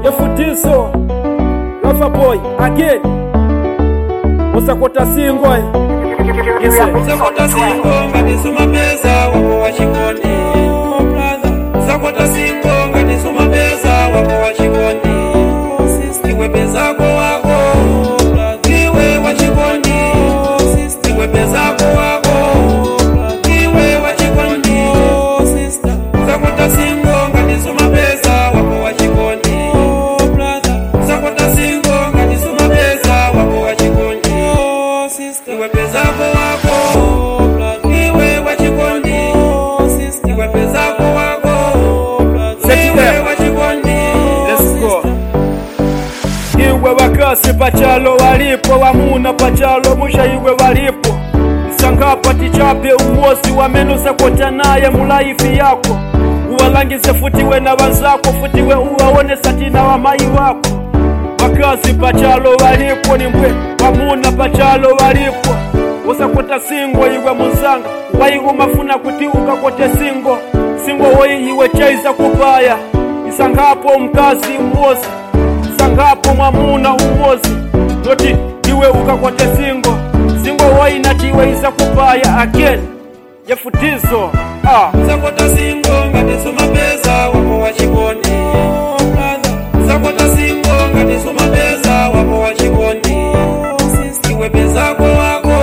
Yefutiso Lover boy again. Usakota singo. Usakota singo ngati sumapeza wako wachikondi. Usakota singo ngati sumapeza wako wachikondi. Iwe pezako wako iwe wachikondi. Iwe pezako wako iwe wachikondi. Usakota singo ngati sumapeza wako wachikondi. Usakota singo ngati sumapeza wako wachikondi. Iwe pezako wako iwe wachikondi. Iwe pezako wako iwe wachikondi. Let's go. Iwe wakasi pachalo walipo, wamuna pachalo musha iwe walipo. Sangapa tichape umosi wamenusa kota naye mulaifi yako. Uwalangize futiwe na wanzako, futiwe uwaone satina wa mai wako. Wakasi pachalo walipo ni mbwe, wamuna pachalo walipo. Usakota singo iwe muzanga, wai umafuna kuti ukakote singo. Singo woi iwe chaiza kupaya, isangapo mkazi umosi. Sangapo mwamuna umozi noti iwe ukakote singo. Singo woi natiwe isa kupaya again. Yefutiso Usakota singo ngati sumapeza wako wachikondi. Usakota singo ngati sumapeza wako wachikondi. Iwe pezako wako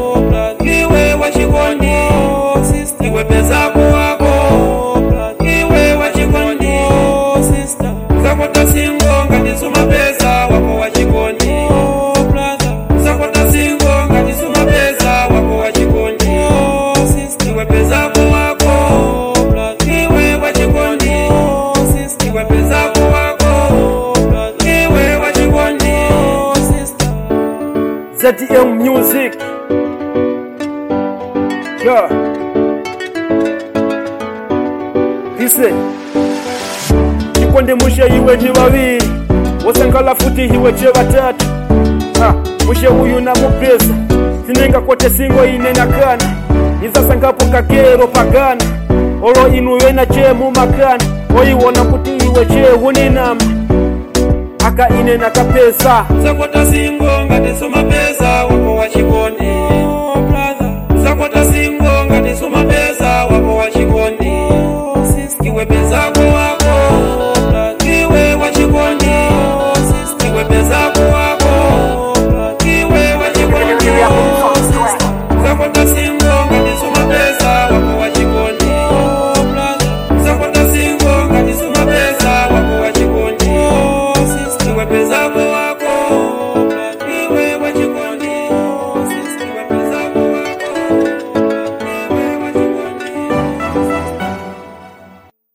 iwe wachikondi. Iwe pezako wako iwe wachikondi. Usakota singo ngati sumapeza wako wachikondi. Usakota singo ngati sumapeza wako wachikondi. Iwe pezako wako iwe wachikondi. Iwe pezako wako iwe wachikondi. ZDM Music. Yeah. Listen. Chikonde mushe iwe ni wawili, wasangala futi iwe che batatu. Mushe uyu na mupesa, sinenga kote singo ine na kana. Iza sangapo kakero pagana, olo inuwe na che mumakana. Oiwona kuti iwe che uninama, aka ine na kapesa. Usakota singo ngati sumapeza wako wachikondi. Usakota singo ngati sumapeza wako wachikondi. Iwe pezako